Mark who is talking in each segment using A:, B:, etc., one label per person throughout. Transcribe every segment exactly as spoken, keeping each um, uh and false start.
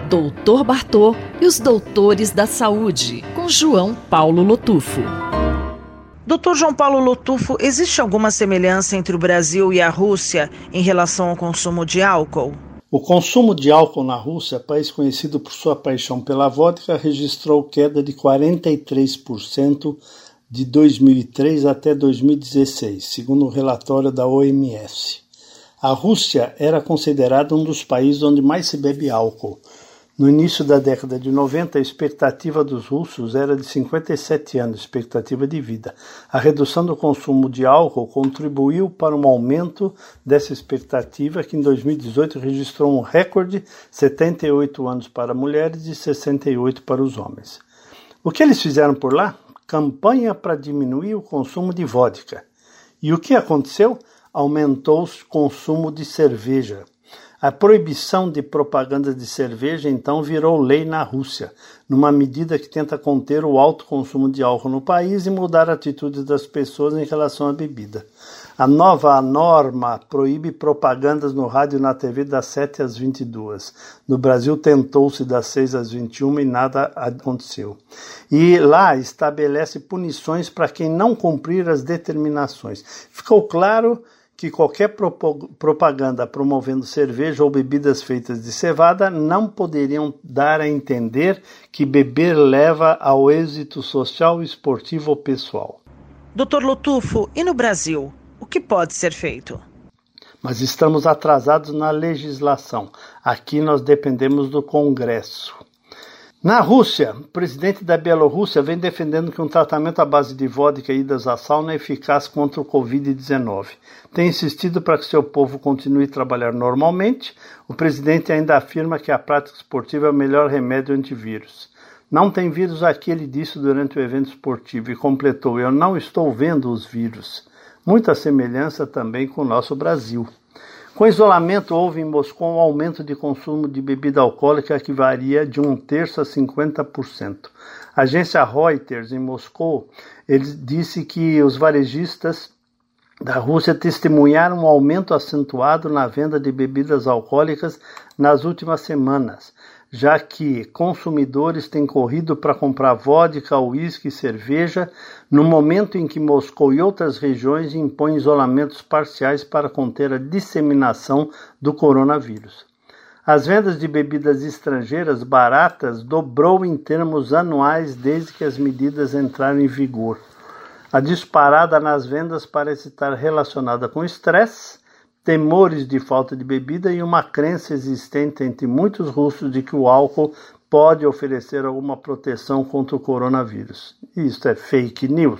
A: doutor Bartô e os doutores da saúde, com João Paulo Lotufo.
B: doutor João Paulo Lotufo, existe alguma semelhança entre o Brasil e a Rússia em relação ao consumo de álcool?
C: O consumo de álcool na Rússia, país conhecido por sua paixão pela vodka, registrou queda de quarenta e três por cento de dois mil e três até dois mil e dezesseis, segundo um relatório da O M S. A Rússia era considerada um dos países onde mais se bebe álcool. No início da década de noventa, a expectativa dos russos era de cinquenta e sete anos, expectativa de vida. A redução do consumo de álcool contribuiu para um aumento dessa expectativa, que em dois mil e dezoito registrou um recorde, setenta e oito anos para mulheres e sessenta e oito para os homens. O que eles fizeram por lá? Campanha para diminuir o consumo de vodka. E o que aconteceu? Aumentou o consumo de cerveja. A proibição de propaganda de cerveja, então, virou lei na Rússia, numa medida que tenta conter o alto consumo de álcool no país e mudar a atitude das pessoas em relação à bebida. A nova norma proíbe propagandas no rádio e na T V das sete às vinte e duas. No Brasil, tentou-se das seis às vinte e uma e nada aconteceu. E lá estabelece punições para quem não cumprir as determinações. Ficou claro que qualquer propaganda promovendo cerveja ou bebidas feitas de cevada não poderiam dar a entender que beber leva ao êxito social, esportivo ou pessoal.
B: doutor Lotufo, e no Brasil, o que pode ser feito?
C: Mas estamos atrasados na legislação. Aqui nós dependemos do Congresso. Na Rússia, o presidente da Bielorrússia vem defendendo que um tratamento à base de vodka e idas à sauna é eficaz contra o covid dezenove. Tem insistido para que seu povo continue a trabalhar normalmente. O presidente ainda afirma que a prática esportiva é o melhor remédio antivírus. Não tem vírus aqui, ele disse durante o evento esportivo e completou: eu não estou vendo os vírus. Muita semelhança também com o nosso Brasil. Com isolamento, houve em Moscou um aumento de consumo de bebida alcoólica que varia de um terço a cinquenta por cento. A agência Reuters, em Moscou, ele disse que os varejistas da Rússia testemunharam um aumento acentuado na venda de bebidas alcoólicas nas últimas semanas, já que consumidores têm corrido para comprar vodka, uísque e cerveja no momento em que Moscou e outras regiões impõem isolamentos parciais para conter a disseminação do coronavírus. As vendas de bebidas estrangeiras baratas dobrou em termos anuais desde que as medidas entraram em vigor. A disparada nas vendas parece estar relacionada com estresse, temores de falta de bebida e uma crença existente entre muitos russos de que o álcool pode oferecer alguma proteção contra o coronavírus. Isto é fake news.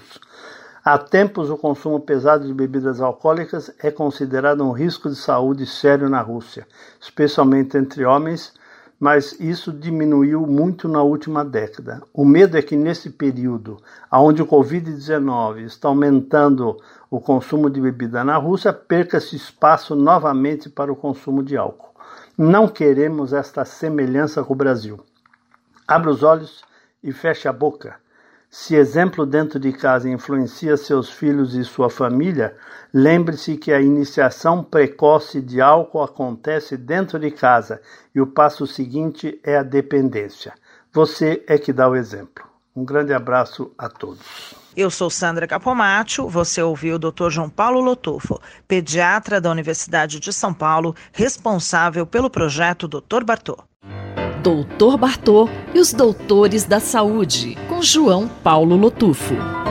C: Há tempos, o consumo pesado de bebidas alcoólicas é considerado um risco de saúde sério na Rússia, especialmente entre homens, mas isso diminuiu muito na última década. O medo é que nesse período, onde o covid dezenove está aumentando o consumo de bebida na Rússia, perca-se espaço novamente para o consumo de álcool. Não queremos esta semelhança com o Brasil. Abra os olhos e feche a boca. Se exemplo dentro de casa influencia seus filhos e sua família, lembre-se que a iniciação precoce de álcool acontece dentro de casa e o passo seguinte é a dependência. Você é que dá o exemplo. Um grande abraço a todos.
B: Eu sou Sandra Capomatto, você ouviu o doutor João Paulo Lotufo, pediatra da Universidade de São Paulo, responsável pelo projeto doutor Bartô.
A: doutor Bartô e os doutores da saúde, com João Paulo Lotufo.